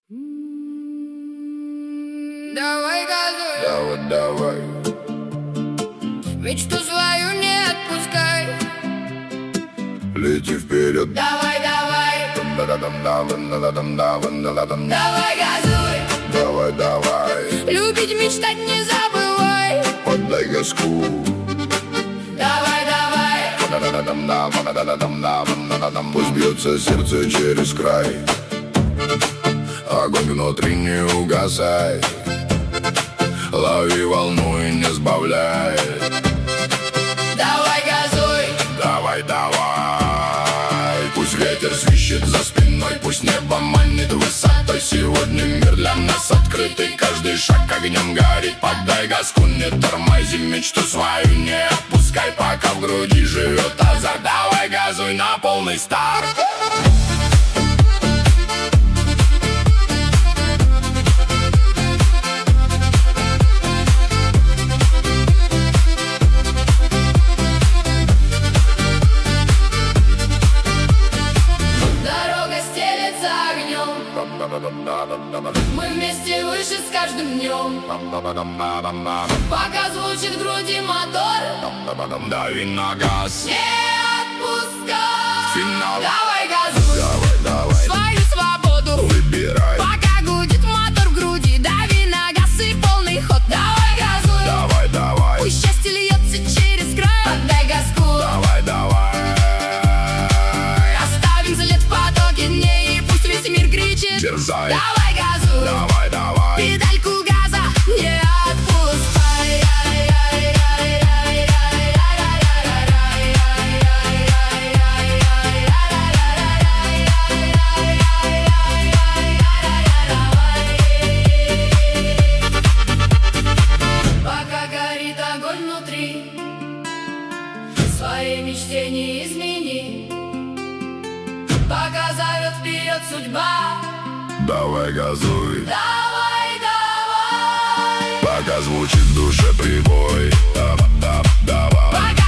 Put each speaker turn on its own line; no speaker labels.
Давай газуй,
Давай,
мечту свою не отпускай.
лети вперед.
Давай, давай газуй,
Давай,
любить, мечтать не забывай.
поддай газку.
Давай,
Пусть бьется сердце через край, огонь внутри не угасай. Лови волну и не сбавляй.
давай газуй,
Давай, пусть ветер свищет за спиной, пусть небо манит высотой. Сегодня мир для нас открытый, каждый шаг огнем горит. Поддай газку, не тормози, мечту свою не отпускай, пока в груди живет азарт. Давай газуй на полный старт.
дорога стелется огнем. Мы вместе выше с каждым днем. Пока звучит в груди мотор,
Дави на газ.
не отпускай.
Финал.
Давай газуй,
Давай,
свою свободу.
выбирай.
Пока гудит мотор в груди, дави на газ и полный ход. Давай газуй,
Давай,
пусть счастье льется через край. Отдай газку,
давай.
оставим след в потоке дней, и пусть весь мир кричит.
Дерзай.
Давай газуй,
Давай.
педальку газа не отпускай. Пока горит огонь внутри, своей мечте не измени. Пока зовет вперед судьба,
Давай газуй,
давай.
пока звучит в душе прибой. Давай.
Пока